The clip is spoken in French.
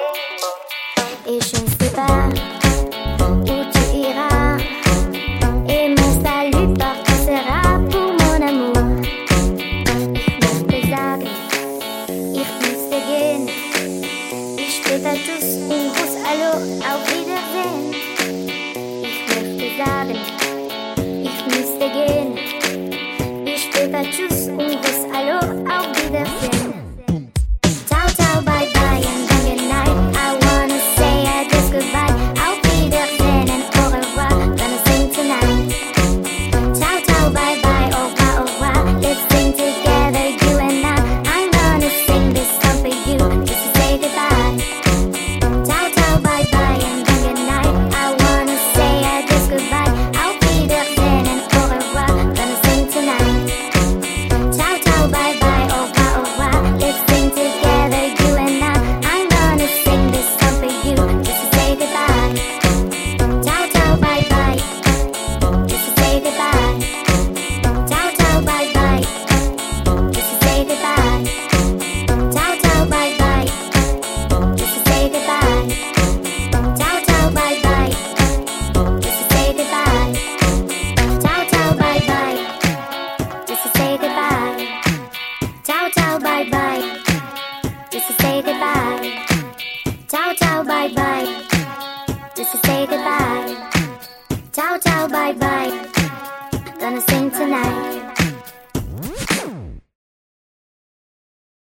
Et je ne sais pas où tu iras, et mon salut partout sera pour mon amour. Ich möchte sagen, ich müsste gehen. Ich später tschüss und Gruß, hallo, auf Wiedersehen. Ich möchte sagen, ich müsste gehen. Ich später tschüss und Gruß, hallo, auf Wiedersehen. Ciao, ciao, bye, bye, and then good night. I wanna say just goodbye. Auf Wiedersehen and au revoir. Gonna sing tonight. Ciao, ciao, bye, bye, au revoir, au revoir. Let's sing together, you and I. I'm gonna sing this song for you, just to say goodbye. Ciao, ciao, bye, bye, and then good night. I wanna say just goodbye. Auf Wiedersehen and au revoir. Gonna sing tonight. Ciao, ciao, bye, bye, au revoir, au revoir. Let's sing together, you and I. I'm gonna sing this song for you, just to say goodbye. Ciao, ciao, bye, bye, just to say goodbye. Ciao, ciao, bye, bye, just to say goodbye. Ciao, ciao, bye, bye, just to say goodbye. Ciao, ciao, bye, bye, just to say goodbye. Ciao, ciao, bye, bye, just to say goodbye. Ciao, ciao, bye, bye, just to say goodbye. Ciao, ciao, bye, bye, just to say goodbye. Ciao, ciao, bye, bye. Gonna sing tonight.